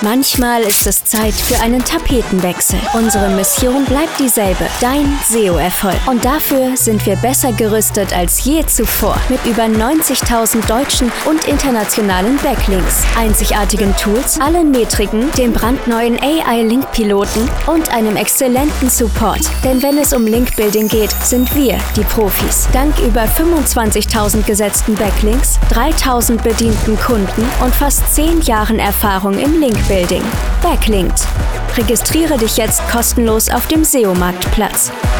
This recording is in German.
Manchmal ist es Zeit für einen Tapetenwechsel. Unsere Mission bleibt dieselbe: dein SEO-Erfolg. Und dafür sind wir besser gerüstet als je zuvor. Mit über 90.000 deutschen und internationalen Backlinks, einzigartigen Tools, allen Metriken, dem brandneuen AI-Link-Piloten und einem exzellenten Support. Denn wenn es um Linkbuilding geht, sind wir die Profis. Dank über 25.000 gesetzten Backlinks, 3.000 bedienten Kunden und fast 10 Jahren Erfahrung im Linkbuilding. Backlinkt. Registriere dich jetzt kostenlos auf dem SEO-Marktplatz.